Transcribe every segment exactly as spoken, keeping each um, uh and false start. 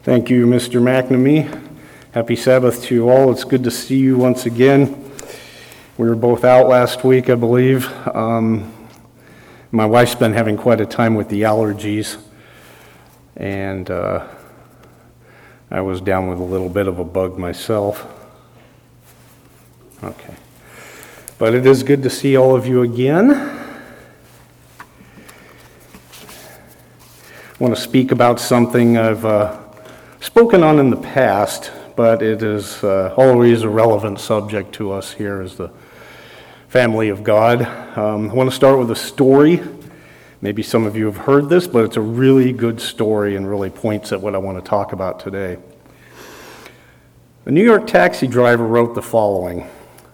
Thank you, Mister McNamee. Happy Sabbath to you all. It's good to see you once again. We were both out last week, I believe. Um, my wife's been having quite a time with the allergies, and uh, I was down with a little bit of a bug myself. Okay. But it is good to see all of you again. I want to speak about something I've uh, spoken on in the past, but it is uh, always a relevant subject to us here as the family of God. Um, I want to start with a story. Maybe some of you have heard this, but it's a really good story and really points at what I want to talk about today. A New York taxi driver wrote the following: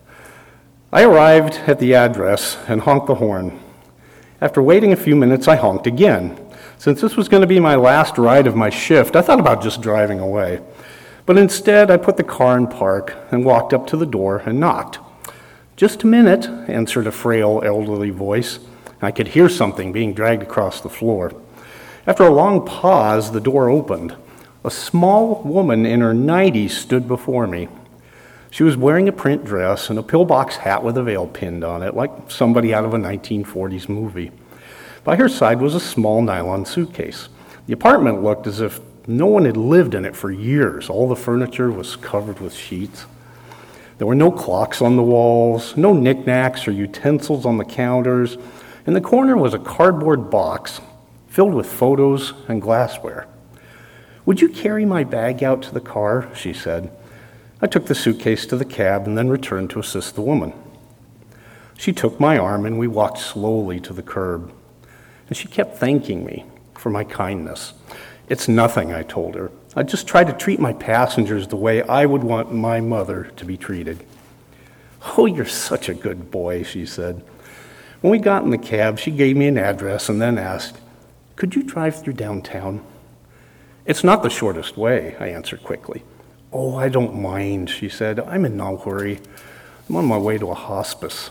I arrived at the address and honked the horn. After waiting a few minutes, I honked again. Since this was going to be my last ride of my shift, I thought about just driving away. But instead, I put the car in park and walked up to the door and knocked. Just a minute, answered a frail, elderly voice. I could hear something being dragged across the floor. After a long pause, the door opened. A small woman in her nineties stood before me. She was wearing a print dress and a pillbox hat with a veil pinned on it, like somebody out of a nineteen forties movie. By her side was a small nylon suitcase. The apartment looked as if no one had lived in it for years. All the furniture was covered with sheets. There were no clocks on the walls, no knickknacks or utensils on the counters. In the corner was a cardboard box filled with photos and glassware. Would you carry my bag out to the car? She said. I took the suitcase to the cab and then returned to assist the woman. She took my arm and we walked slowly to the curb. And she kept thanking me for my kindness. It's nothing, I told her. I just try to treat my passengers the way I would want my mother to be treated. Oh, you're such a good boy, she said. When we got in the cab, she gave me an address and then asked, could you drive through downtown? It's not the shortest way, I answered quickly. Oh, I don't mind, she said. I'm in no hurry. I'm on my way to a hospice.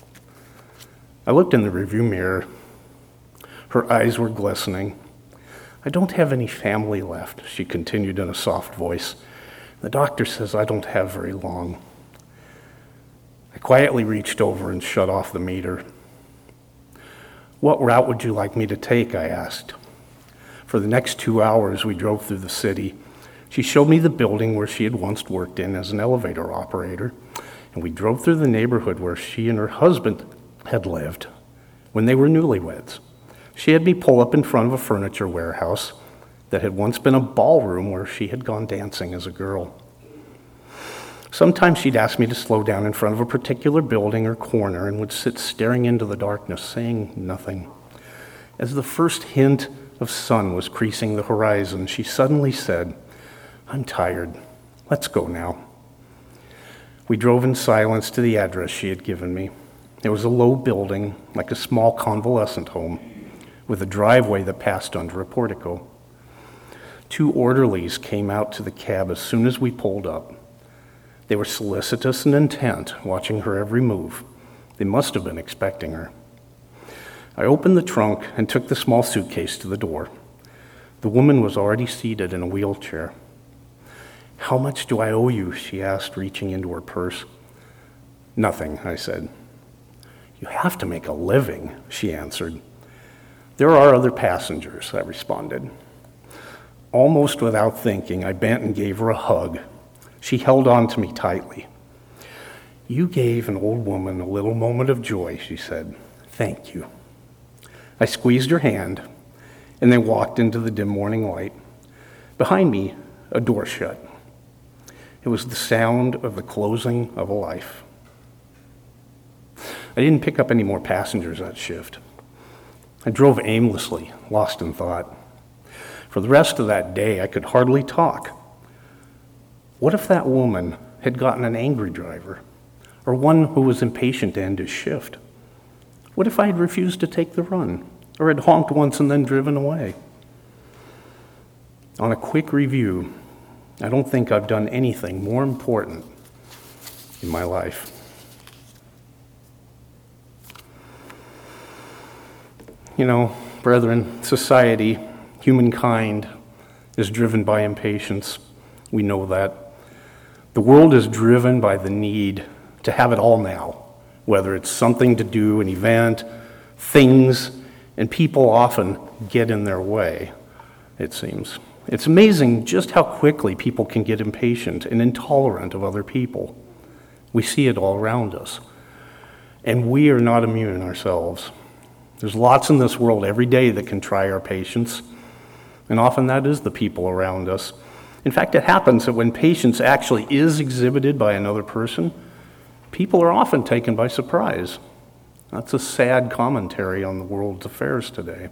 I looked in the rearview mirror. Her eyes were glistening. I don't have any family left, she continued in a soft voice. The doctor says I don't have very long. I quietly reached over and shut off the meter. What route would you like me to take? I asked. For the next two hours, we drove through the city. She showed me the building where she had once worked in as an elevator operator, and we drove through the neighborhood where she and her husband had lived when they were newlyweds. She had me pull up in front of a furniture warehouse that had once been a ballroom where she had gone dancing as a girl. Sometimes she'd ask me to slow down in front of a particular building or corner and would sit staring into the darkness, saying nothing. As the first hint of sun was creasing the horizon, she suddenly said, I'm tired. Let's go now. We drove in silence to the address she had given me. It was a low building, like a small convalescent home, with a driveway that passed under a portico. Two orderlies came out to the cab as soon as we pulled up. They were solicitous and intent, watching her every move. They must have been expecting her. I opened the trunk and took the small suitcase to the door. The woman was already seated in a wheelchair. How much do I owe you? She asked, reaching into her purse. Nothing, I said. You have to make a living, she answered. There are other passengers, I responded. Almost without thinking, I bent and gave her a hug. She held on to me tightly. You gave an old woman a little moment of joy, she said. Thank you. I squeezed her hand and then walked into the dim morning light. Behind me, a door shut. It was the sound of the closing of a life. I didn't pick up any more passengers that shift. I drove aimlessly, lost in thought. For the rest of that day, I could hardly talk. What if that woman had gotten an angry driver, or one who was impatient to end his shift? What if I had refused to take the run, or had honked once and then driven away? On a quick review, I don't think I've done anything more important in my life. You know, brethren, society, humankind is driven by impatience. We know that. The world is driven by the need to have it all now, whether it's something to do, an event, things, and people often get in their way, it seems. It's amazing just how quickly people can get impatient and intolerant of other people. We see it all around us. And we are not immune ourselves. There's lots in this world every day that can try our patience, and often that is the people around us. In fact, it happens that when patience actually is exhibited by another person, people are often taken by surprise. That's a sad commentary on the world's affairs today.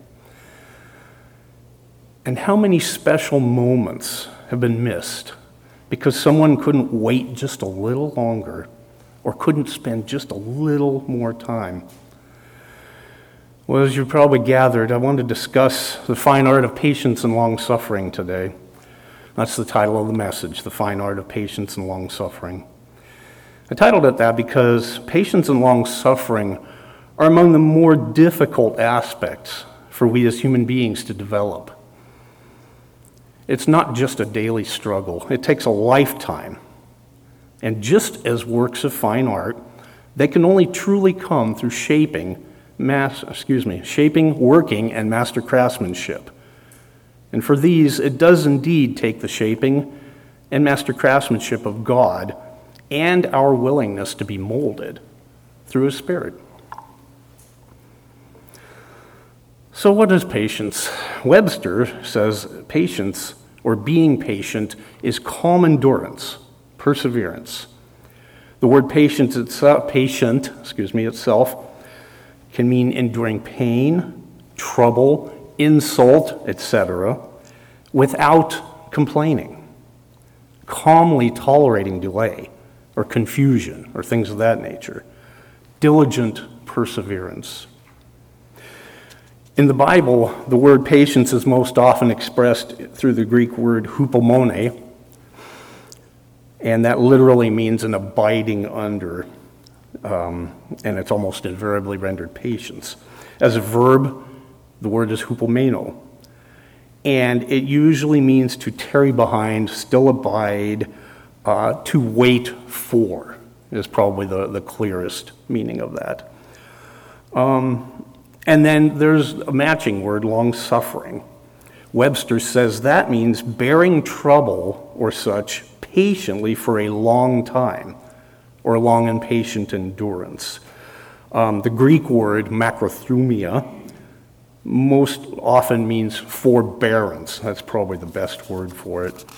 And how many special moments have been missed because someone couldn't wait just a little longer or couldn't spend just a little more time? Well, as you probably gathered, I want to discuss the fine art of patience and long-suffering today. That's the title of the message, The Fine Art of Patience and Long-Suffering. I titled it that because patience and long-suffering are among the more difficult aspects for we as human beings to develop. It's not just a daily struggle. It takes a lifetime. And just as works of fine art, they can only truly come through shaping, mass, excuse me, shaping, working, and master craftsmanship. And for these, it does indeed take the shaping and master craftsmanship of God and our willingness to be molded through His Spirit. So what is patience? Webster says patience, or being patient, is calm endurance, perseverance. The word patience itself, patient, excuse me, itself can mean enduring pain, trouble, insult, et cetera, without complaining, calmly tolerating delay or confusion or things of that nature, diligent perseverance. In the Bible, the word patience is most often expressed through the Greek word hupomone, and that literally means an abiding under, um, and it's almost invariably rendered patience. As a verb, the word is hupomeno, and it usually means to tarry behind, still abide, uh, to wait for, is probably the, the clearest meaning of that. Um, And then there's a matching word, long-suffering. Webster says that means bearing trouble or such patiently for a long time, or long and patient endurance. Um, the Greek word, macrothumia, most often means forbearance. That's probably the best word for it.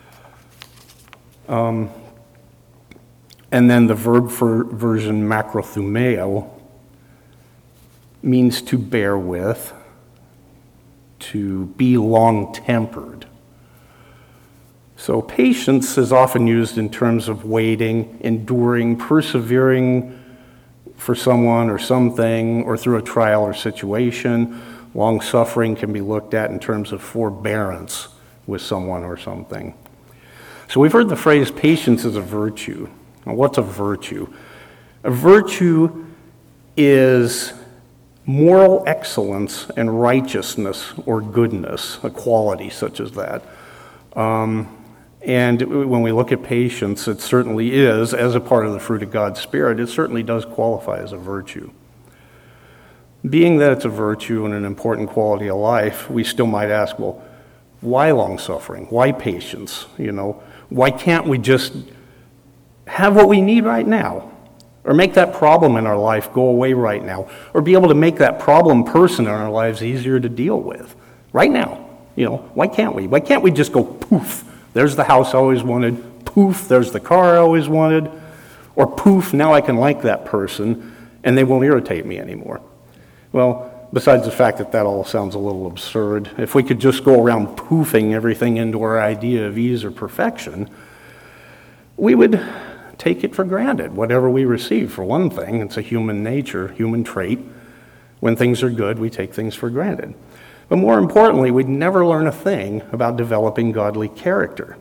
Um, and then the verb for version macrothumeo means to bear with, to be long-tempered. So patience is often used in terms of waiting, enduring, persevering for someone or something, or through a trial or situation. Long-suffering can be looked at in terms of forbearance with someone or something. So we've heard the phrase patience is a virtue. Now, what's a virtue? A virtue is moral excellence and righteousness or goodness, a quality such as that. Um, and when we look at patience, it certainly is, as a part of the fruit of God's Spirit, it certainly does qualify as a virtue. Being that it's a virtue and an important quality of life, we still might ask, well, why long-suffering? Why patience? You know, why can't we just have what we need right now? Or make that problem in our life go away right now. Or be able to make that problem person in our lives easier to deal with. Right now. You know, why can't we? Why can't we just go poof, there's the house I always wanted. Poof, there's the car I always wanted. Or poof, now I can like that person and they won't irritate me anymore. Well, besides the fact that that all sounds a little absurd, if we could just go around poofing everything into our idea of ease or perfection, we would take it for granted. Whatever we receive, for one thing, it's a human nature, human trait. When things are good, we take things for granted. But more importantly, we'd never learn a thing about developing godly character.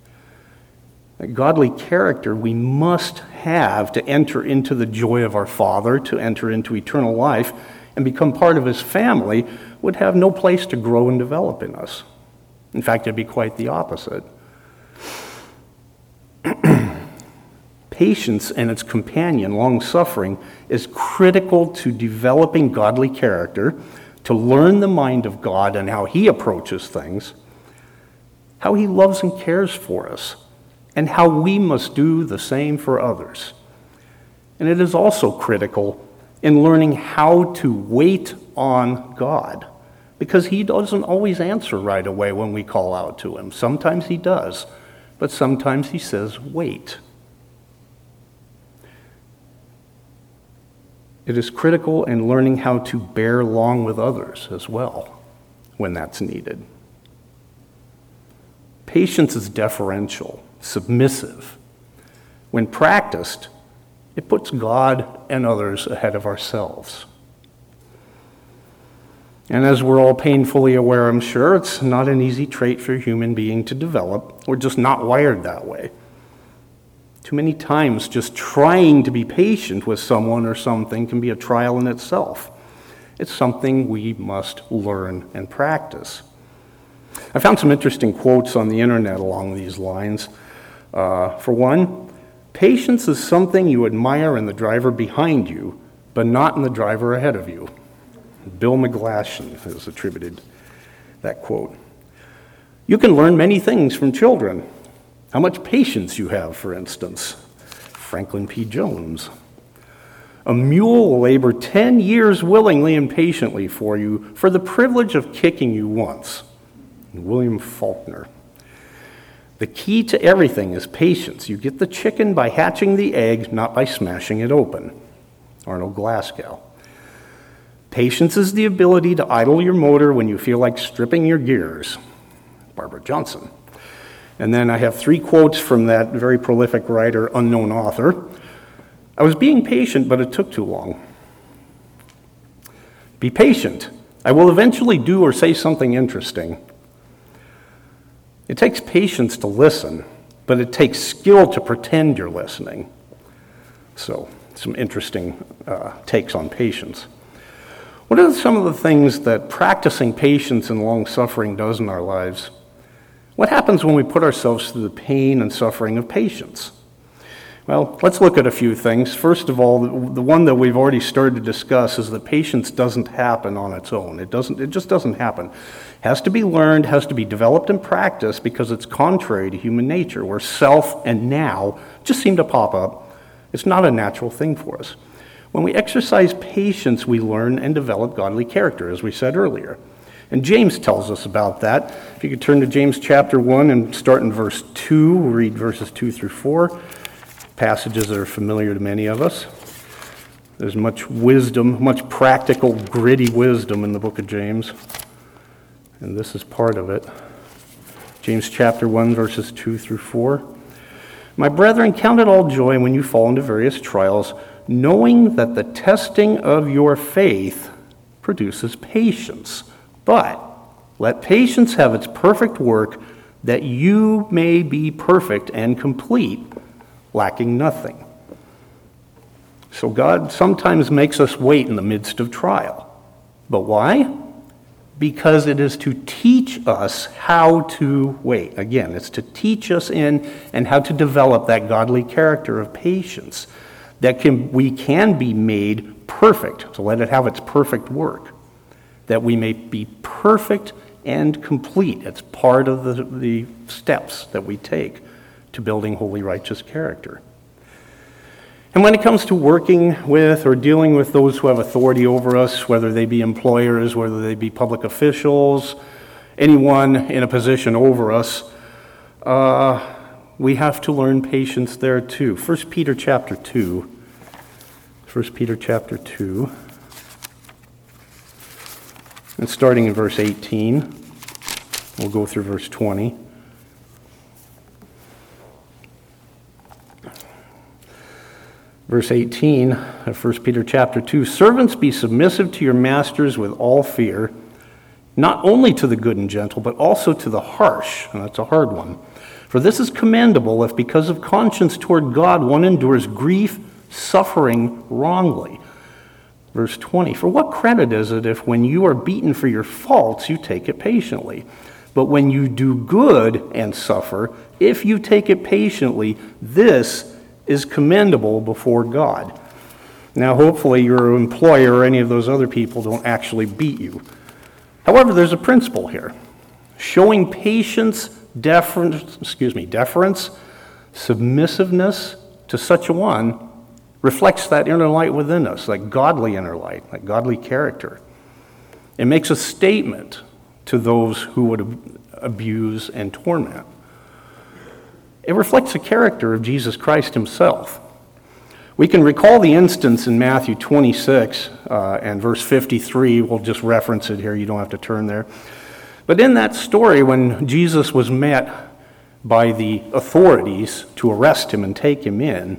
Godly character we must have to enter into the joy of our Father, to enter into eternal life, and become part of His family, would have no place to grow and develop in us. In fact, it'd be quite the opposite. Patience and its companion, long-suffering, is critical to developing godly character, to learn the mind of God and how he approaches things, how he loves and cares for us, and how we must do the same for others. And it is also critical in learning how to wait on God, because he doesn't always answer right away when we call out to him. Sometimes he does, but sometimes he says, wait. It is critical in learning how to bear long with others as well, when that's needed. Patience is deferential, submissive. When practiced, it puts God and others ahead of ourselves. And as we're all painfully aware, I'm sure, it's not an easy trait for a human being to develop. We're just not wired that way. Too many times, just trying to be patient with someone or something can be a trial in itself. It's something we must learn and practice. I found some interesting quotes on the internet along these lines. Uh, for one, patience is something you admire in the driver behind you, but not in the driver ahead of you. Bill McGlashan has attributed that quote. You can learn many things from children. How much patience you have, for instance. Franklin P. Jones. A mule will labor ten years willingly and patiently for you for the privilege of kicking you once. William Faulkner. The key to everything is patience. You get the chicken by hatching the egg, not by smashing it open. Arnold Glasgow. Patience is the ability to idle your motor when you feel like stripping your gears. Barbara Johnson. And then I have three quotes from that very prolific writer, unknown author. I was being patient, but it took too long. Be patient. I will eventually do or say something interesting. It takes patience to listen, but it takes skill to pretend you're listening. So, some interesting uh, takes on patience. What are some of the things that practicing patience and long-suffering does in our lives? What happens when we put ourselves through the pain and suffering of patience? Well, let's look at a few things. First of all, the one that we've already started to discuss is that patience doesn't happen on its own. It doesn't. It just doesn't happen. It has to be learned, has to be developed and practiced because it's contrary to human nature, where self and now just seem to pop up. It's not a natural thing for us. When we exercise patience, we learn and develop godly character, as we said earlier. And James tells us about that. If you could turn to James chapter one and start in verse two, we'll read verses two through four, passages that are familiar to many of us. There's much wisdom, much practical, gritty wisdom in the book of James, and this is part of it. James chapter one, verses two through four. My brethren, count it all joy when you fall into various trials, knowing that the testing of your faith produces patience. But let patience have its perfect work, that you may be perfect and complete, lacking nothing. So God sometimes makes us wait in the midst of trial. But why? Because it is to teach us how to wait. Again, it's to teach us in and how to develop that godly character of patience, that can we can be made perfect, so let it have its perfect work, that we may be perfect and complete. It's part of the, the steps that we take to building holy, righteous character. And when it comes to working with or dealing with those who have authority over us, whether they be employers, whether they be public officials, anyone in a position over us, uh, we have to learn patience there too. First Peter chapter two. First Peter chapter two. And starting in verse eighteen, we'll go through verse twenty. Verse eighteen of First Peter chapter two, servants, be submissive to your masters with all fear, not only to the good and gentle, but also to the harsh, and that's a hard one. For this is commendable if because of conscience toward God one endures grief, suffering wrongly. Verse twenty, for what credit is it if when you are beaten for your faults, you take it patiently? But when you do good and suffer, if you take it patiently, this is commendable before God. Now, hopefully your employer or any of those other people don't actually beat you. However, there's a principle here. Showing patience, deference, excuse me, deference, submissiveness to such a one reflects that inner light within us, that godly inner light, that godly character. It makes a statement to those who would abuse and torment. It reflects the character of Jesus Christ himself. We can recall the instance in Matthew twenty-six uh, and verse fifty-three. We'll just reference it here. You don't have to turn there. But in that story, when Jesus was met by the authorities to arrest him and take him in,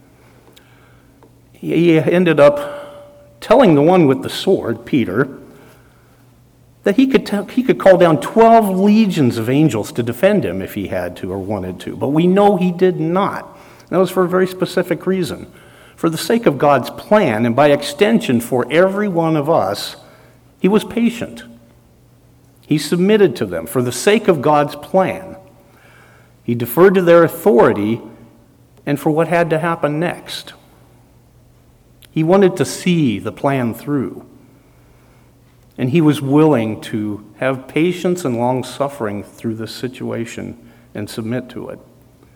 he ended up telling the one with the sword, Peter, that he could tell, he could call down twelve legions of angels to defend him if he had to or wanted to. But we know he did not. That was for a very specific reason. For the sake of God's plan, and by extension for every one of us, he was patient. He submitted to them for the sake of God's plan. He deferred to their authority and for what had to happen next. He wanted to see the plan through. And he was willing to have patience and long suffering through this situation and submit to it.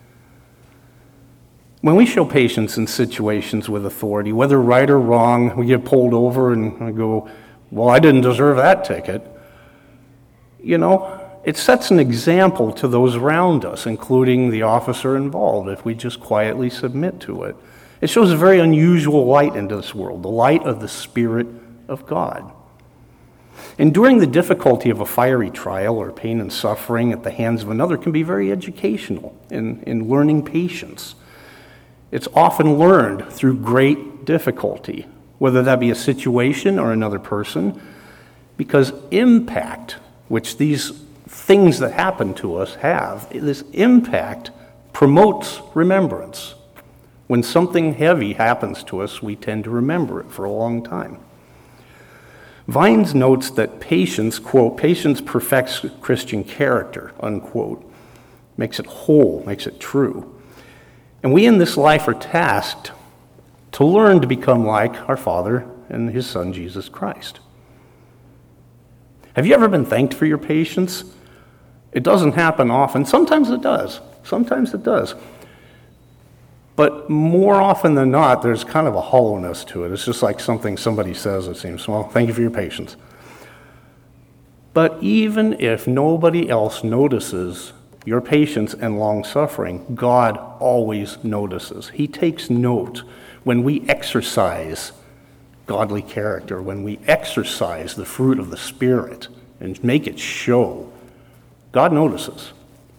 When we show patience in situations with authority, whether right or wrong, we get pulled over and I go, well, I didn't deserve that ticket. You know, it sets an example to those around us, including the officer involved, if we just quietly submit to it. It shows a very unusual light into this world, the light of the Spirit of God. Enduring the difficulty of a fiery trial or pain and suffering at the hands of another can be very educational in, in learning patience. It's often learned through great difficulty, whether that be a situation or another person, because impact, which these things that happen to us have, this impact promotes remembrance. When something heavy happens to us, we tend to remember it for a long time. Vines notes that patience, quote, patience perfects Christian character, unquote, makes it whole, makes it true. And we in this life are tasked to learn to become like our Father and his Son, Jesus Christ. Have you ever been thanked for your patience? It doesn't happen often. Sometimes it does. Sometimes it does. But more often than not, there's kind of a hollowness to it. It's just like something somebody says, it seems, well, thank you for your patience. But even if nobody else notices your patience and long-suffering, God always notices. He takes note when we exercise godly character, when we exercise the fruit of the Spirit and make it show. God notices.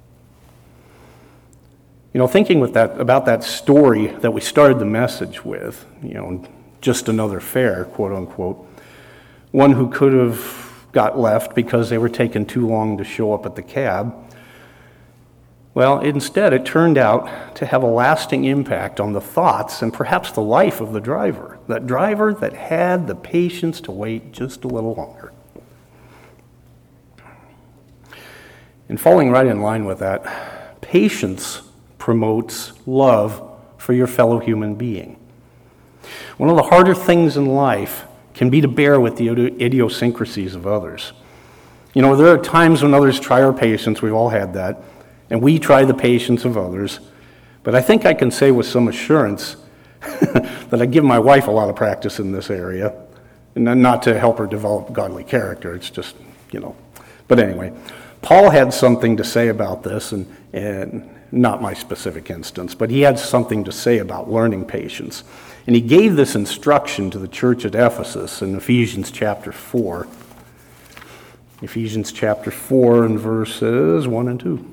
You know, thinking with that about that story that we started the message with, you know, just another fare, quote unquote, one who could have got left because they were taking too long to show up at the cab. Well, instead, it turned out to have a lasting impact on the thoughts and perhaps the life of the driver, that driver that had the patience to wait just a little longer. And falling right in line with that, patience promotes love for your fellow human being. One of the harder things in life can be to bear with the idiosyncrasies of others. You know, there are times when others try our patience, we've all had that, and we try the patience of others, but I think I can say with some assurance that I give my wife a lot of practice in this area, and not to help her develop godly character, it's just, you know. But anyway, Paul had something to say about this, and, and not my specific instance, but he had something to say about learning patience. And he gave this instruction to the church at Ephesus in Ephesians chapter four. Ephesians chapter four and verses one and two.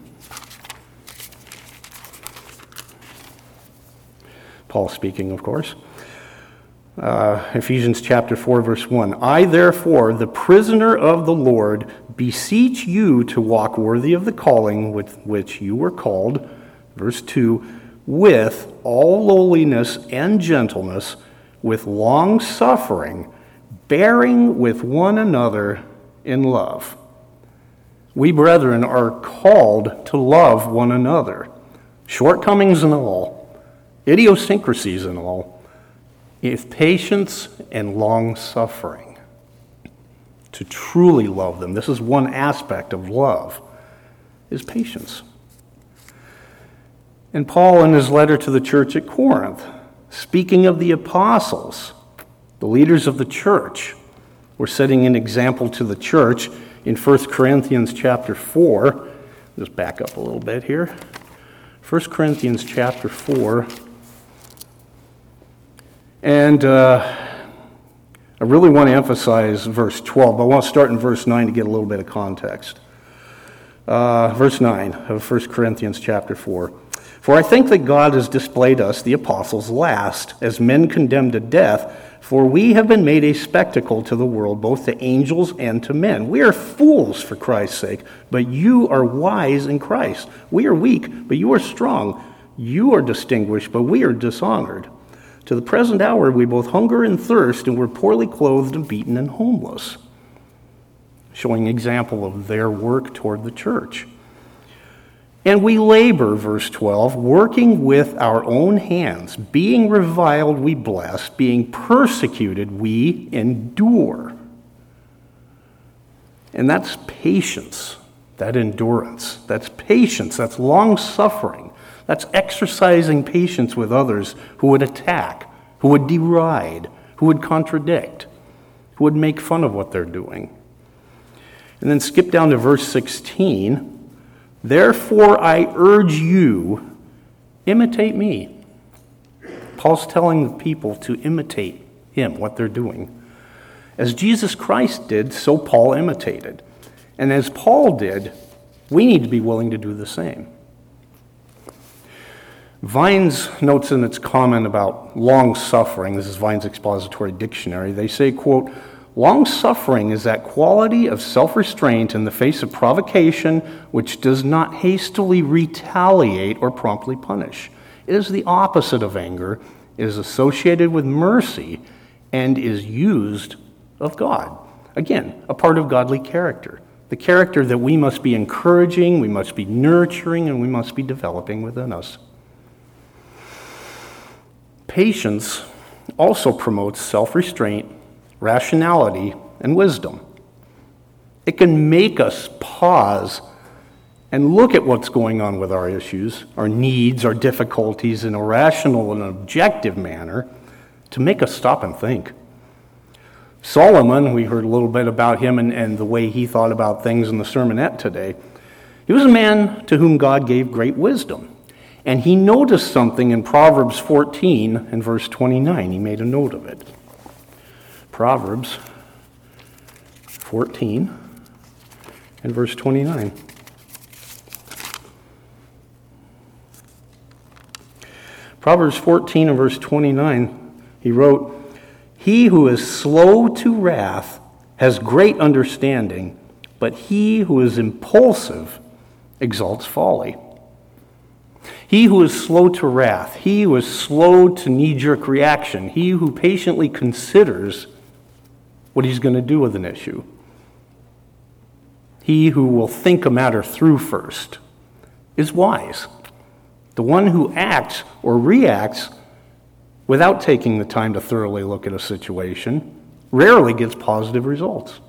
Paul speaking, of course. Uh, Ephesians chapter four, verse one. I, therefore, the prisoner of the Lord, beseech you to walk worthy of the calling with which you were called, verse two, with all lowliness and gentleness, with long suffering, bearing with one another in love. We, brethren, are called to love one another, shortcomings and all, idiosyncrasies and all, with patience and long-suffering, to truly love them. This is one aspect of love, is patience. And Paul, in his letter to the church at Corinth, speaking of the apostles, the leaders of the church, were setting an example to the church in First Corinthians chapter four. Just back up a little bit here. First Corinthians chapter four. And uh, I really want to emphasize verse twelve, but I want to start in verse nine to get a little bit of context. Uh, verse nine of First Corinthians chapter four. For I think that God has displayed us, the apostles, last, as men condemned to death, for we have been made a spectacle to the world, both to angels and to men. We are fools for Christ's sake, but you are wise in Christ. We are weak, but you are strong. You are distinguished, but we are dishonored. To the present hour we both hunger and thirst, and we're poorly clothed and beaten and homeless. Showing example of their work toward the church. And we labor, verse twelve, working with our own hands. Being reviled, we bless. Being persecuted, we endure. And that's patience, that endurance. That's patience, that's long-suffering. That's exercising patience with others who would attack, who would deride, who would contradict, who would make fun of what they're doing. And then skip down to verse sixteen. Therefore, I urge you, imitate me. Paul's telling the people to imitate him, what they're doing. As Jesus Christ did, so Paul imitated. And as Paul did, we need to be willing to do the same. Vine's notes in its comment about long-suffering, this is Vine's expository dictionary, they say, quote, long-suffering is that quality of self-restraint in the face of provocation which does not hastily retaliate or promptly punish. It is the opposite of anger. It is associated with mercy and is used of God. Again, a part of godly character. The character that we must be encouraging, we must be nurturing, and we must be developing within us. Patience also promotes self-restraint, rationality, and wisdom. It can make us pause and look at what's going on with our issues, our needs, our difficulties in a rational and objective manner to make us stop and think. Solomon, we heard a little bit about him and, and the way he thought about things in the sermonette today. He was a man to whom God gave great wisdom. And he noticed something in Proverbs fourteen and verse twenty-nine. He made a note of it. Proverbs fourteen and verse twenty-nine. Proverbs fourteen and verse twenty-nine, he wrote, he who is slow to wrath has great understanding, but he who is impulsive exalts folly. He who is slow to wrath, he who is slow to knee-jerk reaction, he who patiently considers what he's going to do with an issue. He who will think a matter through first is wise. The one who acts or reacts without taking the time to thoroughly look at a situation rarely gets positive results.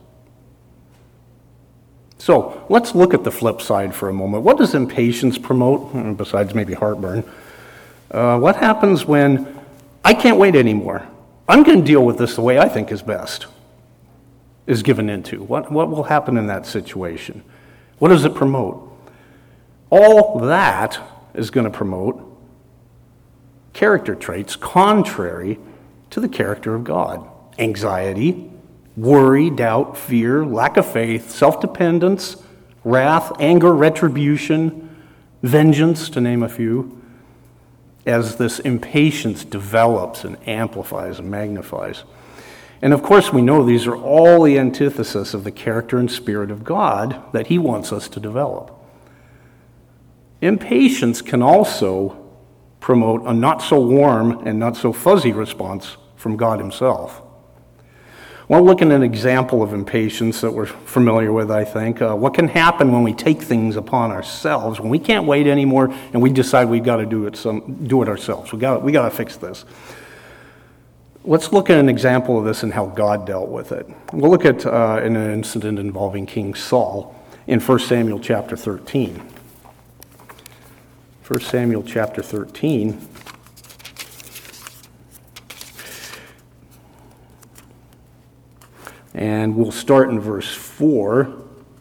So let's look at the flip side for a moment. What does impatience promote, besides maybe heartburn? Uh, what happens when I can't wait anymore? I'm going to deal with this the way I think is best, is given into. What, what will happen in that situation? What does it promote? All that is going to promote character traits contrary to the character of God. Anxiety, worry, doubt, fear, lack of faith, self-dependence, wrath, anger, retribution, vengeance, to name a few, as this impatience develops and amplifies and magnifies. And of course we know these are all the antithesis of the character and spirit of God that he wants us to develop. Impatience can also promote a not so warm and not so fuzzy response from God himself. I want to look at an example of impatience that we're familiar with, I think. Uh, what can happen when we take things upon ourselves, when we can't wait anymore and we decide we've got to do it some do it ourselves. We got we got to fix this. Let's look at an example of this and how God dealt with it. We'll look at uh, an incident involving King Saul in First Samuel chapter thirteen. First Samuel chapter thirteen. And we'll start in verse four.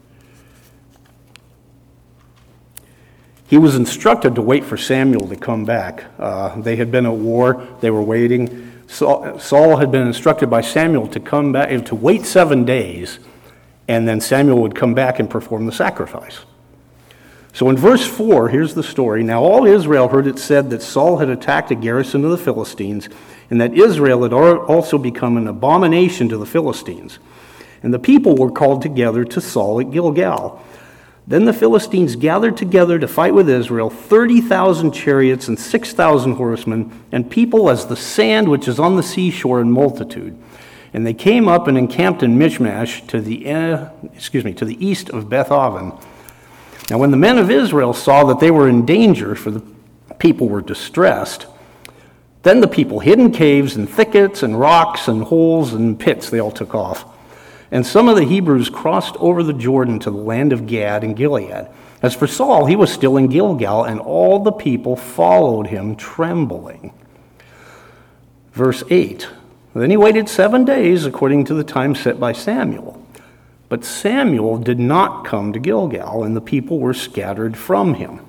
He was instructed to wait for Samuel to come back. Uh, they had been at war. They were waiting. Saul, Saul had been instructed by Samuel to come back, to wait seven days, and then Samuel would come back and perform the sacrifice. So in verse four, here's the story. Now all Israel heard it said that Saul had attacked a garrison of the Philistines, and that Israel had also become an abomination to the Philistines. And the people were called together to Saul at Gilgal. Then the Philistines gathered together to fight with Israel, thirty thousand chariots and six thousand horsemen, and people as the sand which is on the seashore in multitude. And they came up and encamped in Michmash to the uh, excuse me to the east of Beth-aven. Now when the men of Israel saw that they were in danger, for the people were distressed, then the people hid in caves and thickets and rocks and holes and pits. They all took off. And some of the Hebrews crossed over the Jordan to the land of Gad and Gilead. As for Saul, he was still in Gilgal, and all the people followed him trembling. Verse eight. Then he waited seven days according to the time set by Samuel. But Samuel did not come to Gilgal, and the people were scattered from him.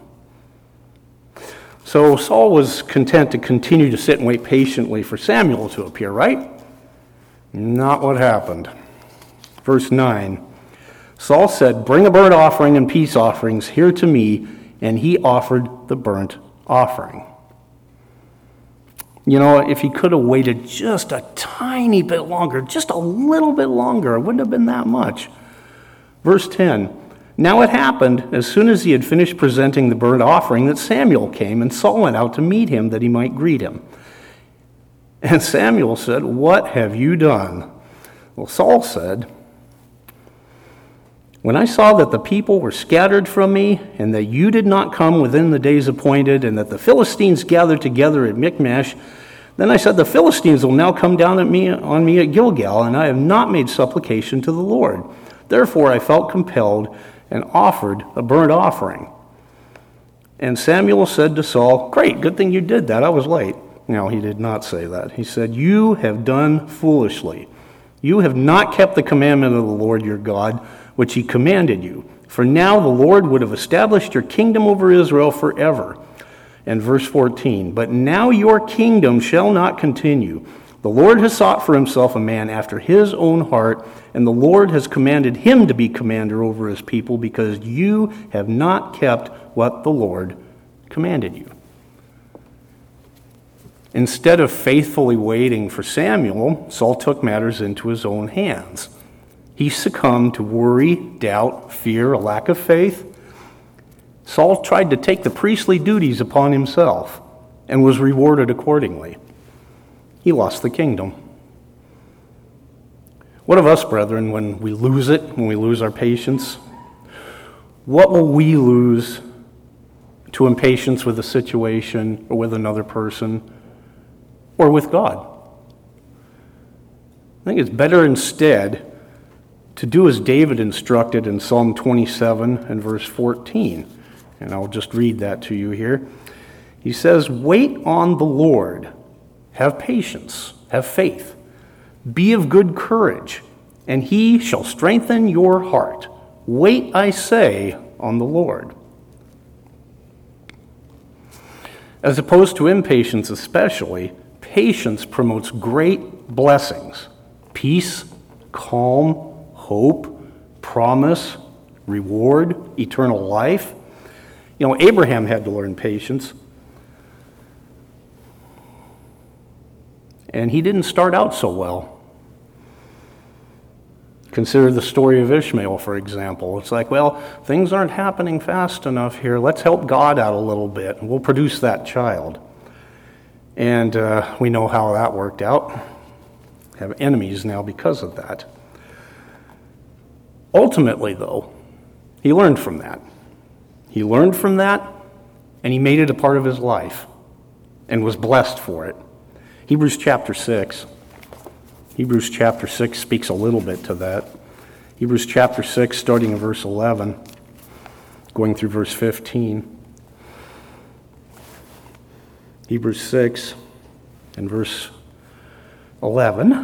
So Saul was content to continue to sit and wait patiently for Samuel to appear, right? Not what happened. Verse nine, Saul said, "Bring a burnt offering and peace offerings here to me," and he offered the burnt offering. You know, if he could have waited just a tiny bit longer, just a little bit longer, it wouldn't have been that much. Verse ten, now it happened, as soon as he had finished presenting the burnt offering, that Samuel came, and Saul went out to meet him, that he might greet him. And Samuel said, "What have you done?" Well, Saul said, "When I saw that the people were scattered from me, and that you did not come within the days appointed, and that the Philistines gathered together at Michmash, then I said, the Philistines will now come down at me, on me at Gilgal, and I have not made supplication to the Lord. Therefore I felt compelled and offered a burnt offering." And Samuel said to Saul, "Great, good thing you did that. I was late." No, he did not say that. He said, "You have done foolishly. You have not kept the commandment of the Lord your God, which he commanded you. For now the Lord would have established your kingdom over Israel forever." And verse fourteen, "But now your kingdom shall not continue. The Lord has sought for himself a man after his own heart, and the Lord has commanded him to be commander over his people, because you have not kept what the Lord commanded you." Instead of faithfully waiting for Samuel, Saul took matters into his own hands. He succumbed to worry, doubt, fear, a lack of faith. Saul tried to take the priestly duties upon himself and was rewarded accordingly. He lost the kingdom. What of us, brethren, when we lose it, when we lose our patience? What will we lose to impatience with a situation or with another person or with God? I think it's better instead to do as David instructed in Psalm twenty-seven and verse fourteen. And I'll just read that to you here. He says, "Wait on the Lord. Have patience. Have faith. Be of good courage, and he shall strengthen your heart. Wait, I say, on the Lord." As opposed to impatience especially, patience promotes great blessings: peace, calm, hope, promise, reward, eternal life. You know, Abraham had to learn patience. And he didn't start out so well. Consider the story of Ishmael, for example. It's like, well, things aren't happening fast enough here. Let's help God out a little bit, and we'll produce that child. And uh, we know how that worked out. have enemies now because of that. Ultimately, though, he learned from that. He learned from that, and he made it a part of his life and was blessed for it. Hebrews chapter six. Hebrews chapter six speaks a little bit to that. Hebrews chapter six, starting in verse eleven, going through verse fifteen. Hebrews six and verse eleven.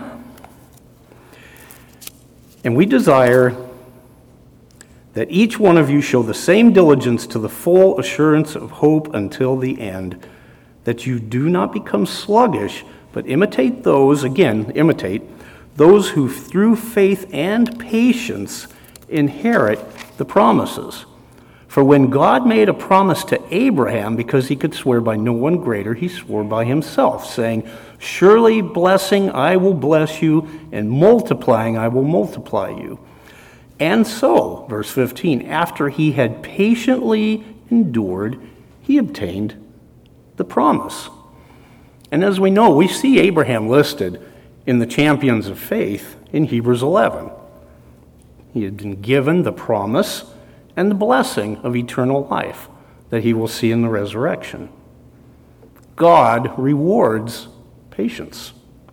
And we desire that each one of you show the same diligence to the full assurance of hope until the end, that you do not become sluggish, but imitate those, again, imitate, those who through faith and patience inherit the promises. For when God made a promise to Abraham, because he could swear by no one greater, he swore by himself, saying, surely blessing I will bless you, and multiplying I will multiply you. And so, verse fifteen, after he had patiently endured, he obtained the promise. And as we know, we see Abraham listed in the champions of faith in Hebrews eleven. He had been given the promise and the blessing of eternal life that he will see in the resurrection. God rewards patience.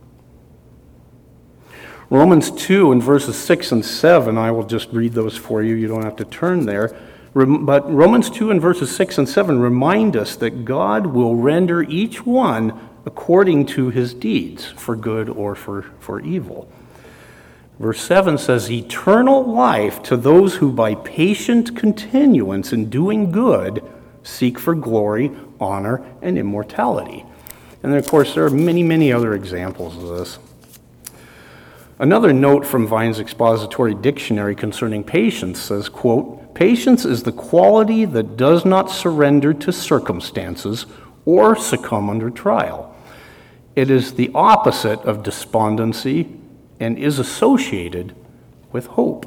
Romans two and verses six and seven, I will just read those for you. You don't have to turn there. But Romans two and verses six and seven remind us that God will render each one according to his deeds, for good or for, for evil. Verse seven says, eternal life to those who by patient continuance in doing good seek for glory, honor, and immortality. And then, of course, there are many, many other examples of this. Another note from Vine's Expository Dictionary concerning patience says, quote, patience is the quality that does not surrender to circumstances or succumb under trial. It is the opposite of despondency and is associated with hope.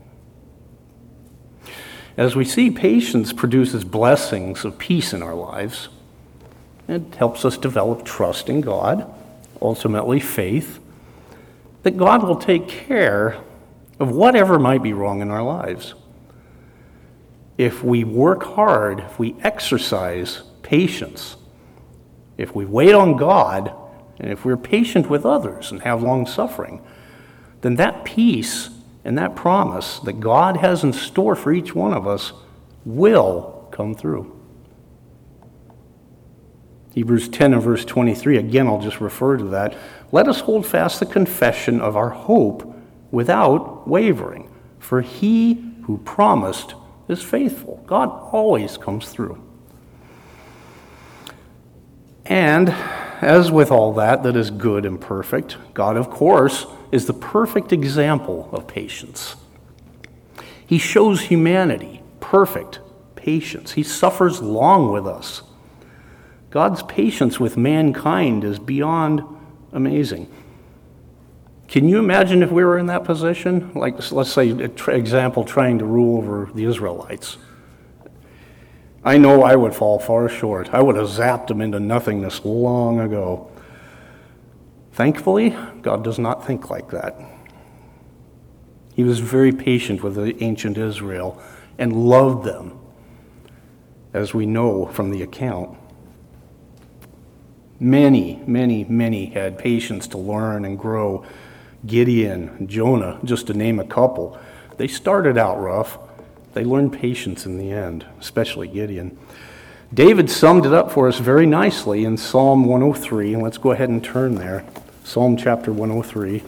As we see, patience produces blessings of peace in our lives. It helps us develop trust in God, ultimately faith, that God will take care of whatever might be wrong in our lives. If we work hard, if we exercise patience, if we wait on God, and if we're patient with others and have long suffering, then that peace and that promise that God has in store for each one of us will come through. Hebrews ten and verse twenty-three, again, I'll just refer to that. Let us hold fast the confession of our hope without wavering, for he who promised is faithful. God always comes through. And as with all that that is good and perfect, God, of course, is the perfect example of patience. He shows humanity perfect patience. He suffers long with us. God's patience with mankind is beyond amazing. Can you imagine if we were in that position? Like, let's say, example, trying to rule over the Israelites. I know I would fall far short. I would have zapped them into nothingness long ago. Thankfully, God does not think like that. He was very patient with the ancient Israel and loved them, as we know from the account. Many, many, many had patience to learn and grow. Gideon, Jonah, just to name a couple. They started out rough. They learned patience in the end, especially Gideon. David summed it up for us very nicely in Psalm one oh three, and let's go ahead and turn there. Psalm chapter one oh three.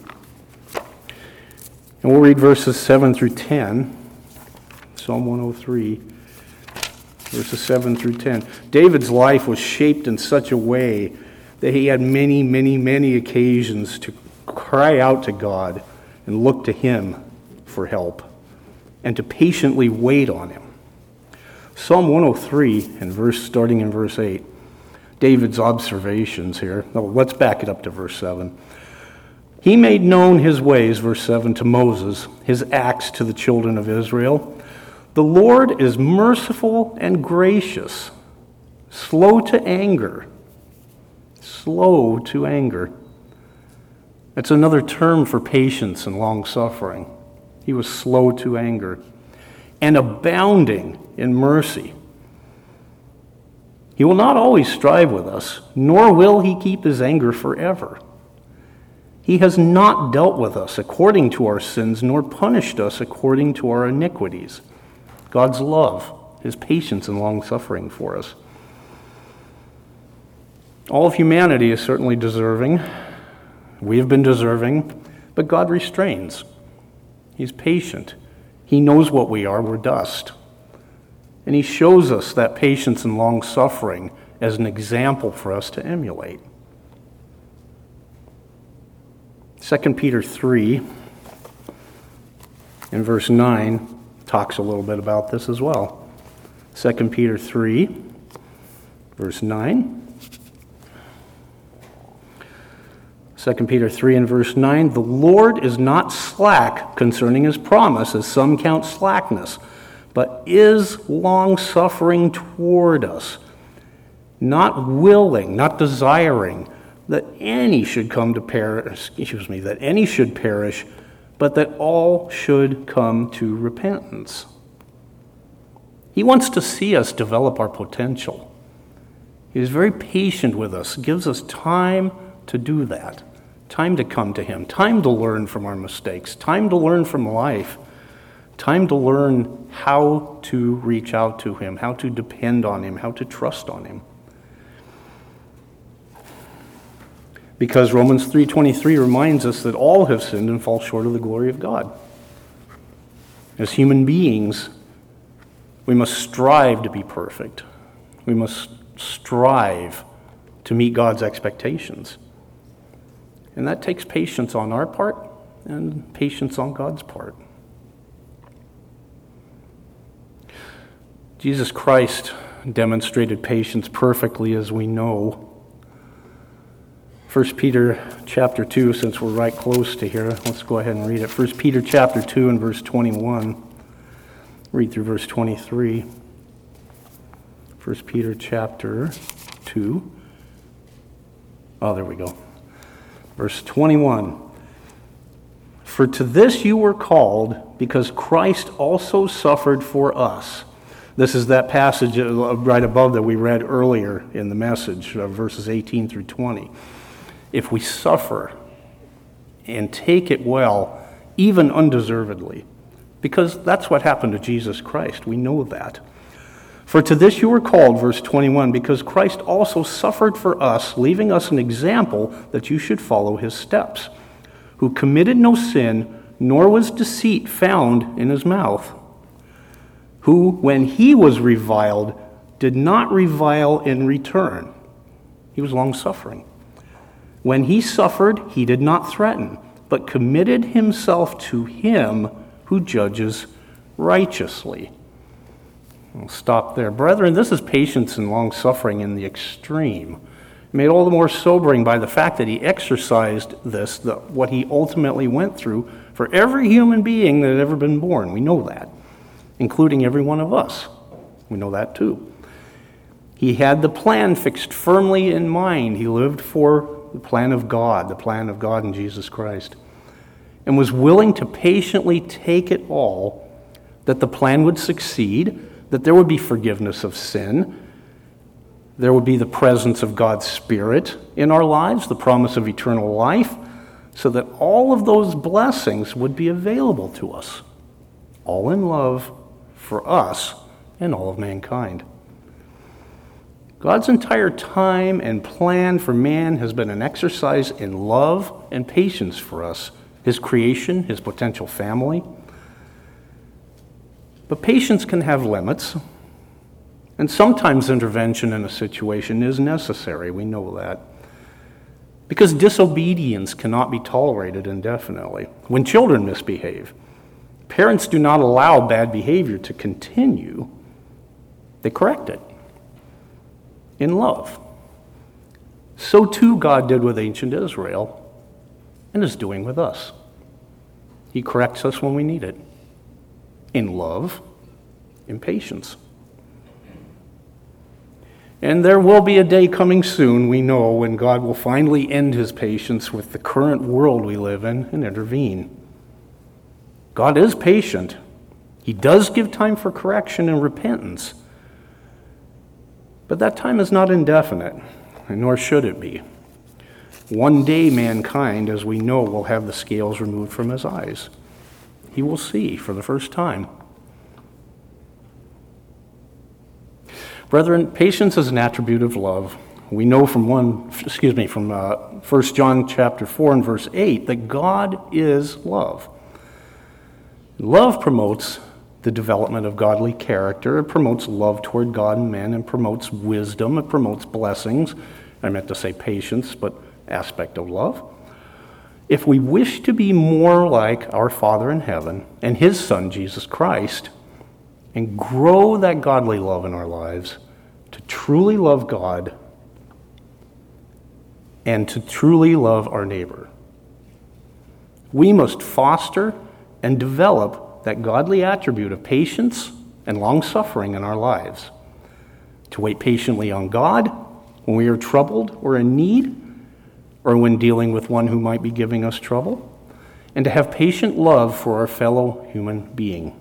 And we'll read verses seven through ten. Psalm one oh three. Verses seven through ten. David's life was shaped in such a way that he had many, many, many occasions to cry out to God and look to him for help and to patiently wait on him. Psalm one oh three, and verse starting in verse eight, David's observations here. Oh, let's back it up to verse seven. He made known his ways, verse seven, to Moses, his acts to the children of Israel. The Lord is merciful and gracious, slow to anger, slow to anger, It's another term for patience and long-suffering. He was slow to anger and abounding in mercy. He will not always strive with us, nor will he keep his anger forever. He has not dealt with us according to our sins, nor punished us according to our iniquities. God's love, his patience and long-suffering for us. All of humanity is certainly deserving. We have been deserving, but God restrains. He's patient. He knows what we are. We're dust. And he shows us that patience and long-suffering as an example for us to emulate. Second Peter three, in verse nine, talks a little bit about this as well. Second Peter three, verse nine. Second Peter three and verse nine, the Lord is not slack concerning his promise, as some count slackness, but is long-suffering toward us, not willing, not desiring that any should come to perish, excuse me, that any should perish, but that all should come to repentance. He wants to see us develop our potential. He is very patient with us, gives us time to do that. Time to come to him, time to learn from our mistakes, time to learn from life, time to learn how to reach out to him, how to depend on him, how to trust on him. Because Romans three twenty-three reminds us that all have sinned and fall short of the glory of God. As human beings, we must strive to be perfect. We must strive to meet God's expectations. And that takes patience on our part and patience on God's part. Jesus Christ demonstrated patience perfectly, as we know. First Peter chapter two, since we're right close to here, let's go ahead and read it. First Peter chapter two and verse twenty-one. Read through verse twenty-three. First Peter chapter two. Oh, there we go. Verse twenty-one, for to this you were called, because Christ also suffered for us. This is that passage right above that we read earlier in the message, uh, verses eighteen through twenty. If we suffer and take it well, even undeservedly, because that's what happened to Jesus Christ, we know that. For to this you were called, verse twenty-one, because Christ also suffered for us, leaving us an example that you should follow his steps, who committed no sin, nor was deceit found in his mouth, who, when he was reviled, did not revile in return. He was long-suffering. When he suffered, he did not threaten, but committed himself to him who judges righteously. I'll stop there. Brethren, this is patience and long-suffering in the extreme, made all the more sobering by the fact that he exercised this, the, what he ultimately went through for every human being that had ever been born. We know that, including every one of us. We know that too. He had the plan fixed firmly in mind. He lived for the plan of God, the plan of God in Jesus Christ, and was willing to patiently take it all, that the plan would succeed, that there would be forgiveness of sin, there would be the presence of God's Spirit in our lives, the promise of eternal life, so that all of those blessings would be available to us, all in love for us and all of mankind. God's entire time and plan for man has been an exercise in love and patience for us, his creation, his potential family. But patience can have limits, and sometimes intervention in a situation is necessary. We know that. Because disobedience cannot be tolerated indefinitely. When children misbehave, parents do not allow bad behavior to continue. They correct it in love. So too God did with ancient Israel and is doing with us. He corrects us when we need it. In love, in patience. And there will be a day coming soon, we know, when God will finally end his patience with the current world we live in and intervene. God is patient. He does give time for correction and repentance. But that time is not indefinite, and nor should it be. One day mankind, as we know, will have the scales removed from his eyes. He will see for the first time. Brethren, patience is an attribute of love. We know from one, excuse me, from uh, First John chapter four and verse eight that God is love. Love promotes the development of godly character. It promotes love toward God and men, and promotes wisdom. It promotes blessings. I meant to say patience, but aspect of love. If we wish to be more like our Father in heaven and his Son, Jesus Christ, and grow that godly love in our lives, to truly love God and to truly love our neighbor, we must foster and develop that godly attribute of patience and long-suffering in our lives, to wait patiently on God when we are troubled or in need, or when dealing with one who might be giving us trouble, and to have patient love for our fellow human being.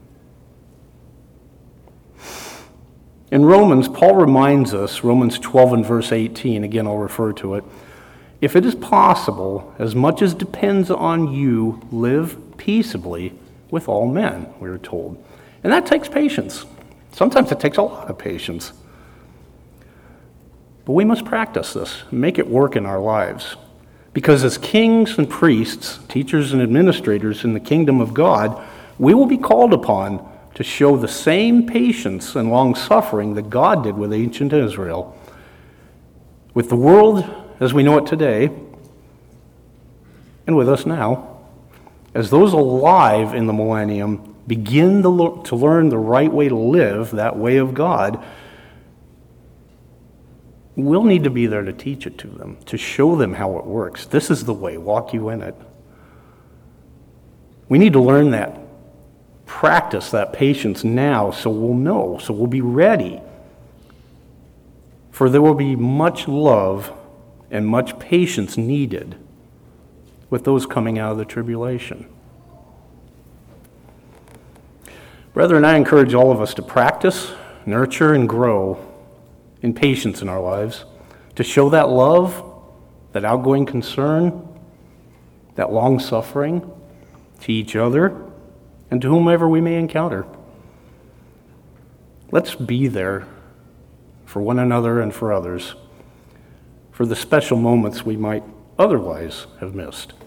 In Romans, Paul reminds us, Romans twelve and verse eighteen, again I'll refer to it, if it is possible, as much as depends on you, live peaceably with all men, we are told. And that takes patience. Sometimes it takes a lot of patience. But we must practice this, make it work in our lives. Because as kings and priests, teachers and administrators in the kingdom of God, we will be called upon to show the same patience and long-suffering that God did with ancient Israel. With the world as we know it today, and with us now, as those alive in the millennium begin to learn the right way to live, that way of God, we'll need to be there to teach it to them, to show them how it works. This is the way, walk you in it. We need to learn that, practice that patience now so we'll know, so we'll be ready. For there will be much love and much patience needed with those coming out of the tribulation. Brethren, I encourage all of us to practice, nurture, and grow in patience in our lives, to show that love, that outgoing concern, that long-suffering to each other and to whomever we may encounter. Let's be there for one another and for others, for the special moments we might otherwise have missed.